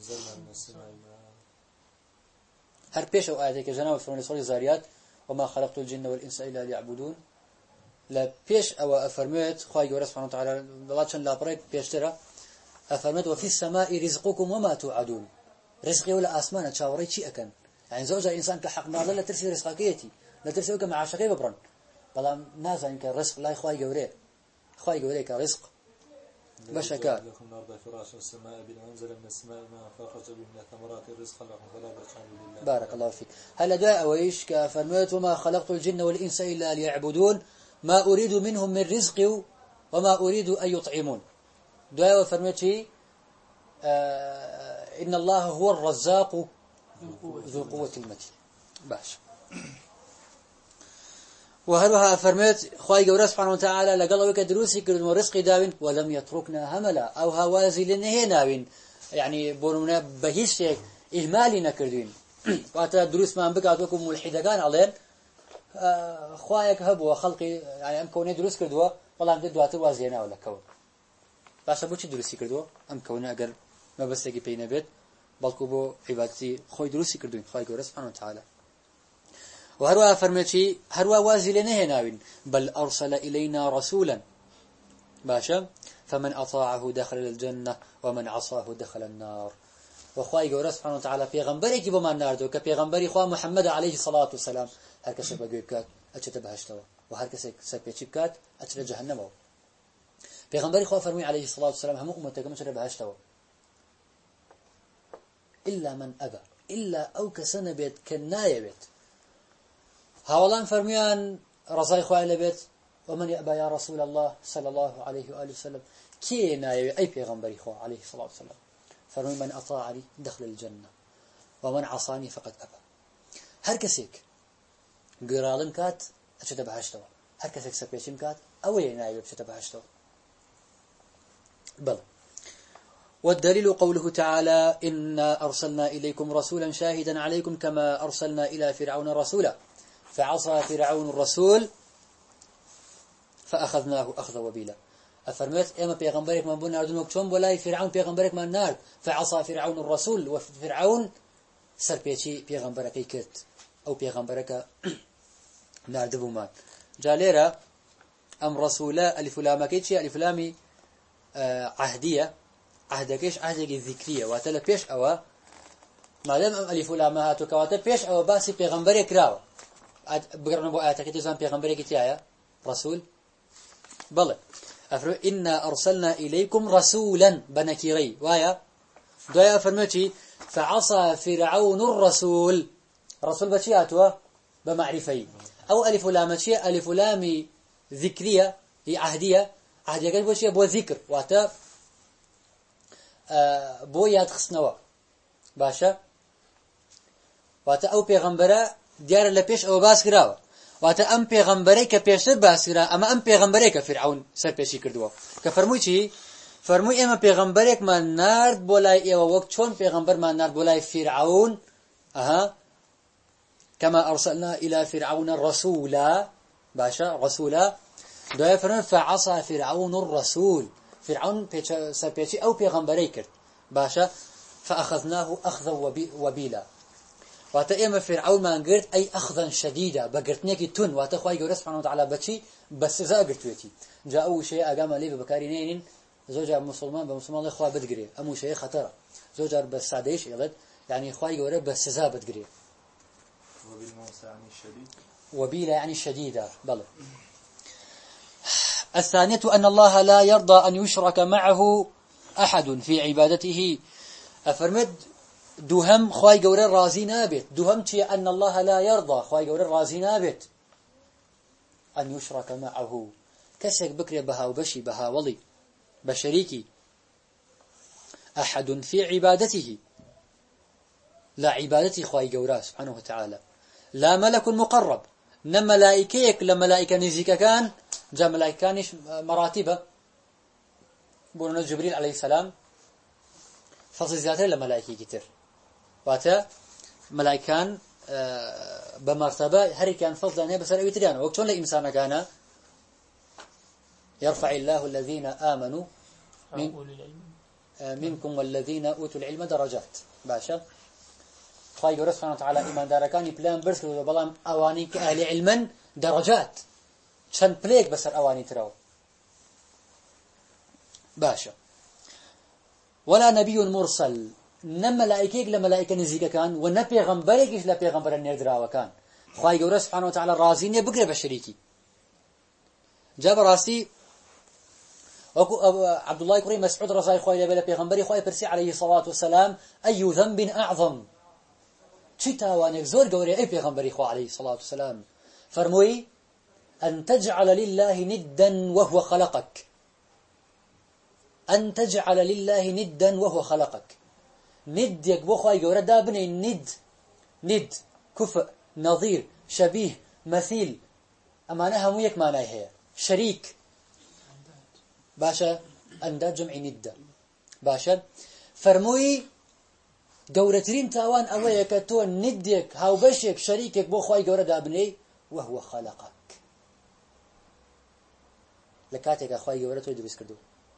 S1: هر بيش أو آياتك جناب فرماني صوري زاريات وما خلقت الجن والإنس إلا ليعبدون لا بيش أو أفرمت خواهي قورا سبحانه وتعالى بلاتشن لا بريك بيش ترى أفرمت وفي السماء رزقكم وما توعدون. رزقي ولا آسمان تشاوري شيء أكن يعني زوجة إنسان كحق نار لا ترسي رزقكيتي لا ترسي كما عاشقي ببرن بلا ناس إنك رزق لا خواهي قورا كرزق بشكا
S3: لكم الأرض فراشا والسماء بناء أنزل من السماء ماء فأخرج به من الثمرات رزقا لكم فلا تجعلوا لله.
S1: بارك الله فيك. هل دعاء ويش كفرمت وما خلقت الجن والإنس إلا ليعبدون ما أريد منهم من رزق وما أريد أن يطعمون. دعاء وفرمت إن الله هو الرزاق ذو قوة المتين. باش وهروها فرمت خواهي قورا سبحانه وتعالى لقلوا كدروسي كردون ورزق داوين ولم يتركنا هملا أو هوازي لنهي ناوين يعني بونونا بهيشتك إهمالي نكردين وأتا دروس ما أنبقى أتوكم ملحدقان عليهم خواهيك هبوا وخلقي يعني أم كوني دروس كردوا والله أمدد دواتر وازينا ولا كون باشا بوشي دروسي كردوا أم كوني أقر ما بس لقي بينا بيت بلكو بو عبادتي خوي دروسي كردوين خواهي قورا سبحانه وتعالى. وهروا فرمتي هروا وازل نهناوين بل أرسل إلينا رسولا باشا فمن أطاعه دخل الجنة ومن عصاه دخل النار. وخواهي قورا سبحانه وتعالى پیغمبری که بما النار دو كپیغمبری خواه محمد عليه الصلاة والسلام هر کسی بگوی بکات اچت بهشتوا و هر کسی سپیچی بکات اچت جهنمو. پیغمبری خواه فرمی عليه الصلاة والسلام همو امتك اچت بهشتوا إلا من أبى إلا أو كسن بيت كناية بيت هاولان فرميان رضاي خواه لبيت ومن يأبى يا رسول الله صلى الله عليه وآله وسلم كي ناية أي پیغمبري خواه عليه الصلاة والسلام فرمي من أطاعني دخل الجنة ومن عصاني فقد أبى. هر كسيك قرالن كات أشد بهشتوا هر كسيك سبيشم كات أوي ناية بشد بهشتوا بل. والدليل قوله تعالى إنا أرسلنا إليكم رسولا شاهدا عليكم كما أرسلنا إلى فرعون رسولا. فعصى فرعون الرسول فأخذناه أخذ وبيلا. أفرمت إما بيغمبرك من بنا أردن وكتون بولاي فرعون بيغمبرك من النار فعصى فرعون الرسول وفرعون سر بيغمبرك كرت أو بيغمبرك نار دبومان جاليرا أم رسولا ألف لام كيتشي ألف لامي عهدية عهدكيش عهدك الذكرية واتلا بيش أو ما دام أم ألف لام هاتو كواتا بيش أو باسي بيغمبرك راو بقرنا بو آياتك تزام بيغمبرك تيايا رسول بلى أفرو إنا أرسلنا إليكم رسولا بنكيري وايا دويا أفرمتي فعصى فرعون الرسول رسول بشياتوا بمعرفي أو ألف لامتشي ألف لامي ذكرية هي عهدية عهدية قال بوشي بو ذكر واتا بو ياد خصنوا باشا واتا أو بيغمبرا ديار لبيش أو باس كراوا واتا أم بيغمبري كبيشتر باس كرا أما أم بيغمبري كفرعون سر بيشي كردوا كفرموي چي فرموي إما بيغمبريك ما نارد بولاي إيوا وقت شون بيغمبر ما نارد بولاي فرعون كما أرسلنا إلى فرعون رسولا باشا رسولا دوية فرموي فعصى فرعون الرسول فرعون سر بيشي أو بيغمبري كرد باشا فأخذناه أخذا وبيلا واتا إما فرعون ما قرت أي أخذا شديدا بقرتنيكي تون واتا خواهي قرر سبحانه وتعالى بچي بس إذا قرتويتي جاء أول شيء أقام لي ببكارينين زوجة مسلمان بمسلمان الله خواه بتقري أمو شيء خطرة زوجة بس سعديش يلد يعني خواهي قرر بس إذا بتقري
S3: وبالموسى يعني الشديد
S1: وبيلا يعني الشديدة بلى الثانية أن الله لا يرضى أن يشرك معه أحد في عبادته أفرمد دوهم خواهي قوري رازي نابت دوهم تي أن الله لا يرضى خواهي قوري رازي نابت أن يشرك معه كسك بكري بها وبشي بها ولي بشريكي أحد في عبادته لا عبادتي خواهي قوري سبحانه وتعالى لا ملك مقرب نم ملائكيك لملائكة نزيك كان جاء ملائكة كانش مراتبة بولنا جبريل عليه السلام فصل زيادة لملائكي كتير واتا ملائكان بمرتبة هري كان فضلا بس رأي تريان وقتون لإنسان كان يرفع الله الذين آمنوا منكم والذين أوتوا العلم درجات باشا خواهي قرر سبحانه وتعالى إيمان داركاني بلان برس بلان أواني كأهل علما درجات شن بليك بسر أواني تراو باشا ولا نبي مرسل نم ملائكيك لملائكة نزيكا كان ونبي غنبريكيش لبي غنبر النردراوة كان خواهي قرر سبحانه وتعالى رازيني بقرب الشريكي جاب راسي عبد الله كريم مسعود رضي الله عنه لبيغمبري خوي برسي عليه الصلاة والسلام أي ذنب أعظم شتا وانك زور قوري أي بيغمبري خوي عليه الصلاة والسلام فرموي أن تجعل لله ندا وهو خلقك أن تجعل لله ندا وهو خلقك ند يكبو خوي قوري دابني ند كفء نظير شبيه مثيل أمانها مو يك معناها هي شريك باشا أنداد جمع ندة باشا فرموي قورترين تاوان أويك تو ندك هاو بشك شريكك بو خواهي قورة دابني وهو خلقك لكاتك خواهي قورة تو يدرس كردو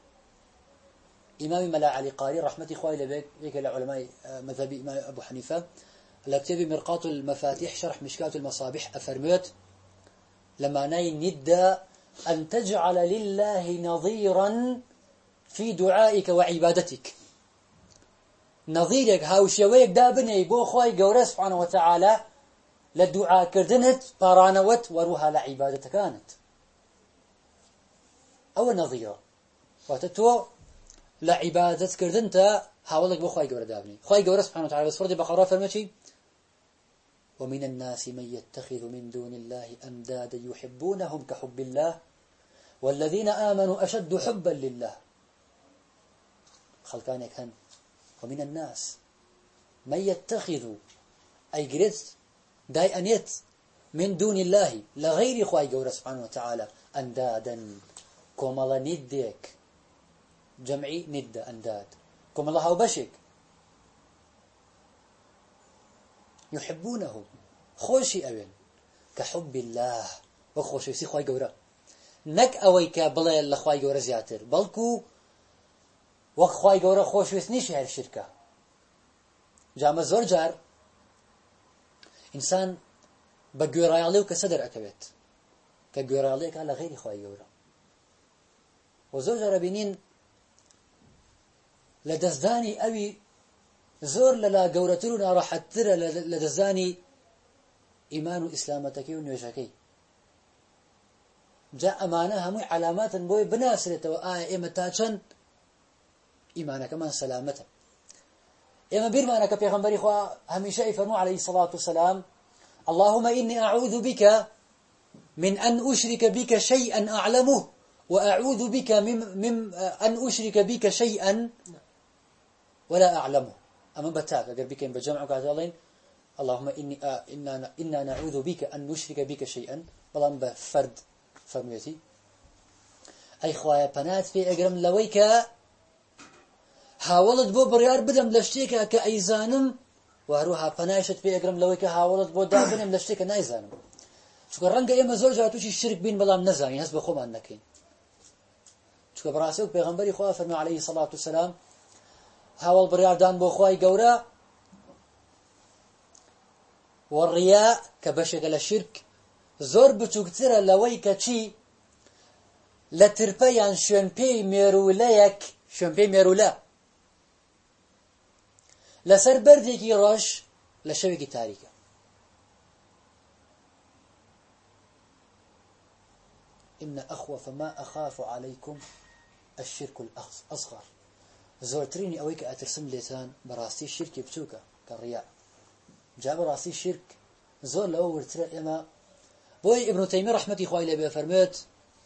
S1: إمام ملا علي قاري رحمتي خواهي لبيك بيك العلماء مذهبي إمام أبو حنيفة لكتبي مرقات المفاتيح شرح مشكات المصابيح أفرميت لما ناي ندة أن تجعل لله نظيرا في دعائك وعبادتك نظيرك هاوشيويك دابني بو خواهي قورة سبحانه وتعالى للدعاء كردنت بارانوت وروها لعبادتك كانت أو نظيرة وتتو لعبادت كردنت هاولك بو خواهي قورة دابني خواهي قورة سبحانه وتعالى بسورة بقرة فرمتي ومن الناس من يتخذ من دون الله أندادا يحبونهم كحب الله والذين آمنوا أشد حبا لله خلقانك هن ومن الناس من يتخذ أي قرد داي أنيت من دون الله لغير خواهي قورة سبحانه وتعالى أندادا كومالا نديك جمعي ند أنداد كومالا هاو بشك يحبونهم خوشي أبن كحب الله وخوشويسي خواي قورا نك أويك بلا لخواي قورا زياتر بلكو وخواي قورا خوشويس نيش هاي الشركة جامع زور جار إنسان بقورا يعليو كسدر أكبت كقورا يعليك على غير خواي قورا وزور جار بينين لدزداني أوي زور للا قورترونا راح ترى لدزداني إيمان وإسلامتك ونوشكي جاء أمانة همي علامات بوي بناسرة وآية إما تاچن إيمانك من سلامته إما بيرمانك بيغنبري خواه هميشة فرمو عليه الصلاة والسلام اللهم إني أعوذ بك من أن أشرك بك شيئا أعلمه وأعوذ بك من أن أشرك بك شيئا ولا أعلمه أما بتاك أقر بك بجمعك عزالين اللهم إنا نعوذ بك أن نشرك بك شيئا بلان بفرد فرميتي أي خوايا بنات في أقرم لويك هاولد بو بريار بدم لشتيك كأيزانم وهروها بنايشت في أقرم لويك هاولد بو دابنم لشتيك نايزانم شكرا رنقا إما زور جاتوشي الشرك بين بلام نزاني هسب خوم أنكين شكرا براسيوك بيغنبري خواه فرمي عليه الصلاة والسلام هاول بريار دان بو خواي قورا والرياء كبشك للشرك زور بچوكترا لويك چي لتربيان شنبي ميرولايك شنبي ميرولا لسر برديكي روش لشوكي تاريكا إن أخوف ما أخاف عليكم الشرك الأصغر زور تريني أويك أترسم لسان براستي الشرك بچوكا كالرياء جاب راسي الشرك زور لو ورترا إما بوي ابن تيمية رحمة إخوائي لبي فرميت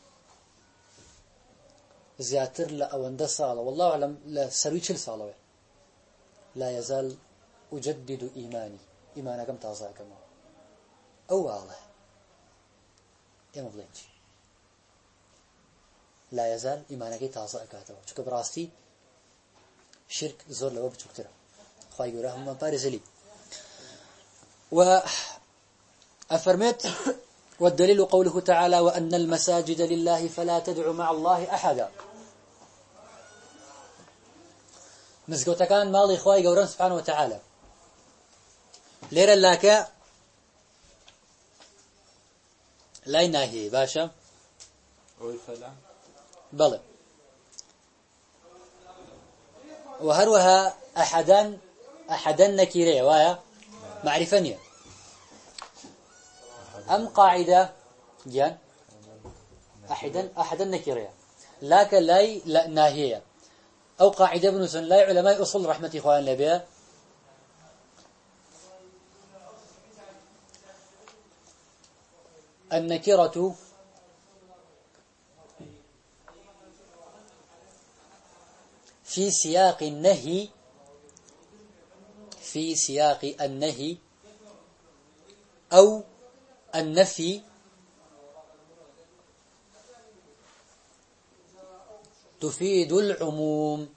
S1: زياتر لأونده صالة والله أعلم لسروي شل صالة لا يزال أجدد إيماني كم تعزى كما أو والله إما بلينج لا يزال إيمانك تعزى كاتوا شكو براستي شرك زور لو بتشكتره إخوائي يقولهم من بارزلي وأفرمت والدليل قوله تعالى وأن المساجد لله فلا تدعوا مع الله أحدا مزقوتا كان مالي إخوائي قوران سبحانه وتعالى ليرا لك لا يناهي باشا بلى وهروها أحدا نكيري وايا معرفانية أم قاعدة جان أحدا نكيرية لكن لا ناهية أو قاعدة ابن سن لا علماء أصل رحمة إخوان لبيا النكرة في سياق النهي أو النفي تفيد العموم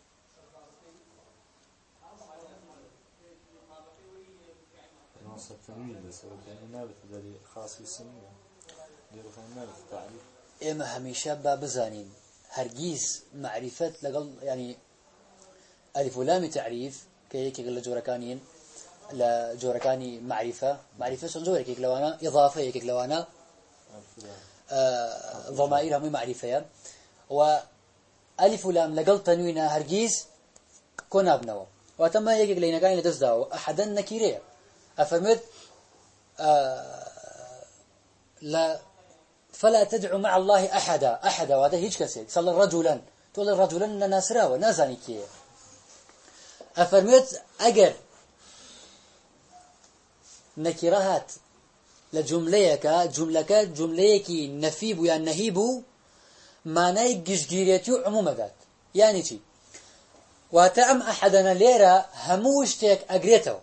S1: إما هميشة بابزانين هرجيز معرفة لقل يعني ألف ولام تعريف كيك لجوركانين لجوركاني معرفة شنجورة كيك لوانا إضافة كيك لوانا ضمائر هم معرفة وألف ولام لقل تنوين هرجيز كنا بنوا وتم يكيك لينا كاين لتزداو أحدا نكيرية أفرمت لا فلا تدعو مع الله أحدا وهذا هيج كسيك صلى رجلا تقول الرجلا ناسرا ونازاني كيه أفرمت أجر نكرهات لجمليك جمليك نفيب يعني نهيب ما نيجش جيريتيو عموما ذات يعني شي وتأم أحدنا ليرة هموشتك أجريته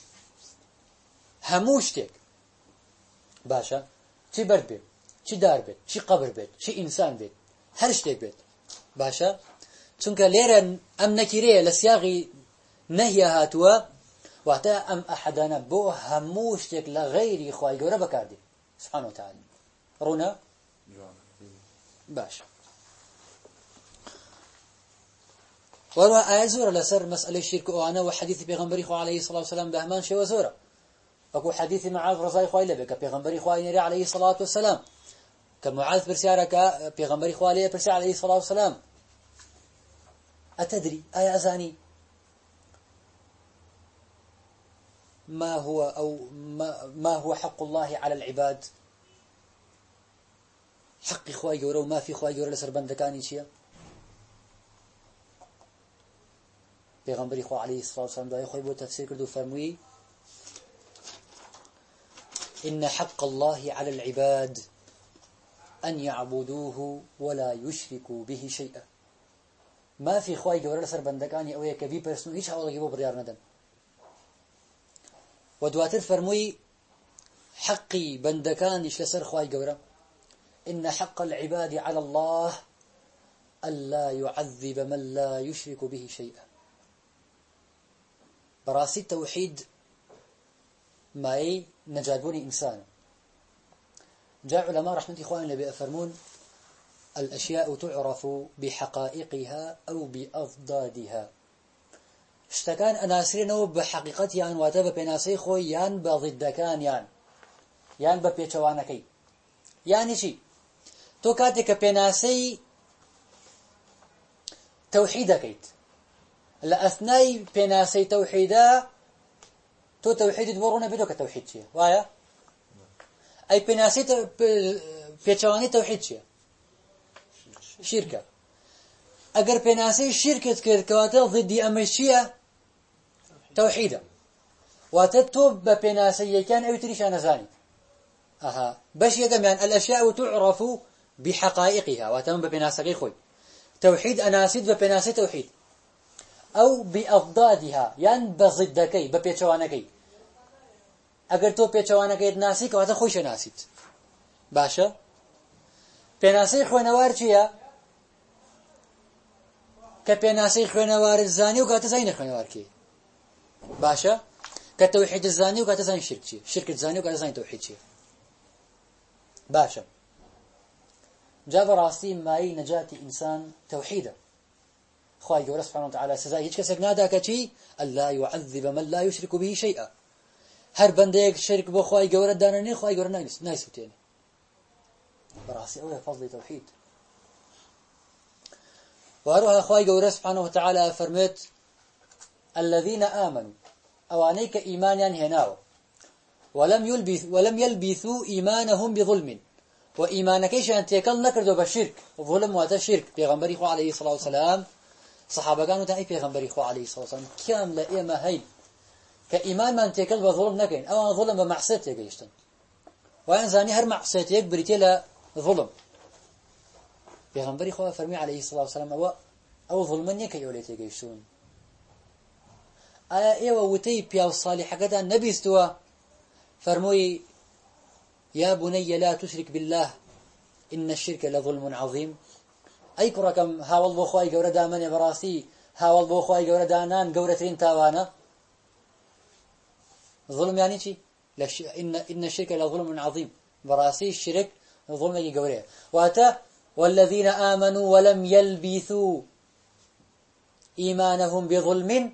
S1: هموشتك باشا شي برد بيت شي دار بيت شي قبر بيت شي إنسان بيت هرشتك بيت باشا چونك ليرة أم نكريه لسياغي نهي هاتوا وحتى أم أحدنا بو هموشتك لغيري خواهي قورا بكاردي سبحانه وتعالى رونا باش وروى آية لسر مسألة الشرك وأنا وحديث بيغمبري خو عليه الصلاة والسلام بهمان شيء وزورة أكو حديث معاذ رضي الله عنه بك بيغمبري خو عليه الصلاة والسلام كمعاذ برسيارك بيغمبري خو عليه الصلاة والسلام أتدري آية أزاني ما هو أو ما هو حق الله على العباد حق خواي جورا وما في خواي جورا لسر بندكاني شيء پیغمبری خو علیه الصلاة والسلام دعای خوی بو تفسیر کرد و فرموی إن حق الله على العباد أن يعبدوه ولا يشركوا به شيئا ما في خواي جورا لسر بندكاني أو يكبي برسنو هيش حوالا جيبو بريار ندن ودواتر فرموي حقي بندكانيش لسر خواي جورا إن حق العباد على الله ألا يعذب من لا يشرك به شيئا براسي التوحيد ماي نجابوني إنسان جاء علماء رحمة إخواننا بأفرمون الأشياء تعرف بحقائقها أو بأضدادها اشتكان أناسرينو بحقيقتيان واتبا بناسي خوي يان بضدكان يان ببيتشوانكي يعني شي تو كاتك بناسي توحيدكيت لأثناء بناسي توحيدا تو توحيد دورنا بدوك توحيد شيء وايا أي بناسي بيتشواني توحيد شيء شركة أجر بناسي شركة كركواتل ضدي أمشية توحيدا وتتوب بناسي كان أو تريش أنا زاني باش يا جماعة الأشياء تعرف بحقائقها وتم بناسي خوي توحيد أناسيد بناسي توحيد أو بأضدادها يعني بضدكي ببيتشوانكي أجر تو بيتشوانكي ناسي كواتا خويش ناسيت باشا بناسي خوانوار چيا كبناسي خوانوار الزاني وكاتا زين خوانوار كي باشا كتوحيد الزاني وكاتا زين شرك چي شرك الزاني وكاتا زين توحيد چي باشا جاب راسي ماي نجاة إنسان توحيدا خواهي جورا سبحانه وتعالى سزاي هيك كسك ناداك شيء ألا يعذب من لا يشرك به شيئا هر بنديك شرك بو خواهي جورا دانني خواهي جورا نايس وتيني براسي أولى فضل توحيد وأروها خواهي جورا سبحانه وتعالى فرمت الذين آمنوا أوانيك إيمانيا هناو ولم يلبثوا إيمانهم بظلم وإيمانكيش أن تيكل نكردوا بالشرك ظلم وهذا الشرك بيغمبري خو عليه الصلاة والسلام صحابة كانوا تعي بيغمبري خو عليه الصلاة والسلام كام لإيما هيد كإيمان من تيكل بظلم نكين أو ظلم بمعصية يجيشتن وإن زاني هر معصية يكبرتي لا ظلم بيغمبري خو فرمي عليه الصلاة والسلام أو ظلمن يكي يوليت يجيشتون إيوه وتي بياو الصالحة قدا نبي استوى فرموي يا بني لا تشرك بالله إن الشرك لظلم عظيم أي كركم هاول بوخواي جورا دامن براسي هاول بوخواي جورا دانان جورتين تاوانا ظلم يعني شيء إن الشرك لظلم عظيم براسي الشرك ظلم جورا واتا والذين آمنوا ولم يلبثوا إيمانهم بظلم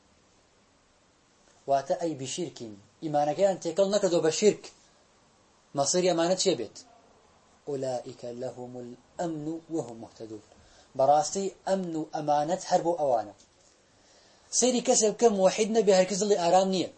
S1: واتا أي بشرك إيمانك أنت كل نكدوا بشرك مصير أمانة شبت أولئك لهم الأمن وهم مهتدون براسي أمن أمانة هرب أوانة سيري كسب كم وحدنا بهركز اللي أرامنية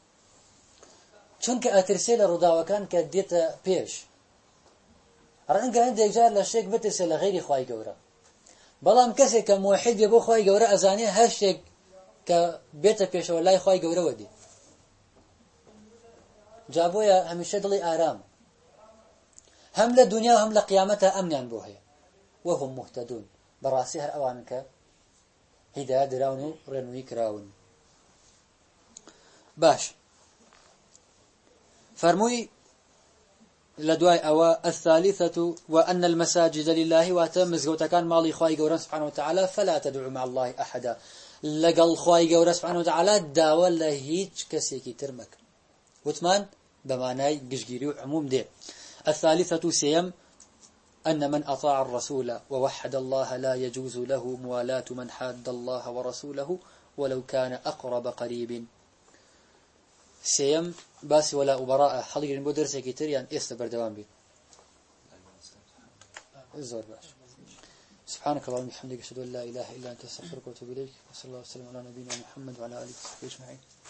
S1: چونك أترسل رضا وكان كديت بيش رأيك عندي جار للشيك بترسل غير خواهي جورا بلام كسب كم وحد يبو خواهي جورا أزاني هالشيك كبيت بيش والله خواهي جورا ودي جابويا هميشه دلي آرام هم للدنيا وهم لقيامتها أمنيا بوهي وهم مهتدون براسي هر أوانك هداية دراون رنوي كراون باش فرموي لدواي أوا الثالثة وأن المساجد لله واتم مزقوتا كان مالي خواهي قوران سبحانه وتعالى فلا تدعو مع الله أحدا لقل خواهي قوران سبحانه وتعالى داوى لهيج كسيكي ترمك وثمان بمعنى قشقيري وعموم دي الثالثة سيم أن من أطاع الرسول ووحد الله لا يجوز له موالاة من حاد الله ورسوله ولو كان أقرب قريب. سيم باس ولا أبراء حضر بدرس كتير استبر دوام بي الزور باش. سبحانك اللهم وبحمدك أشهد أن لا إله إلا أنت أستغفرك وأتوب إليك وصلى الله وسلم على نبينا محمد وعلى آله وصحبه أجمعين.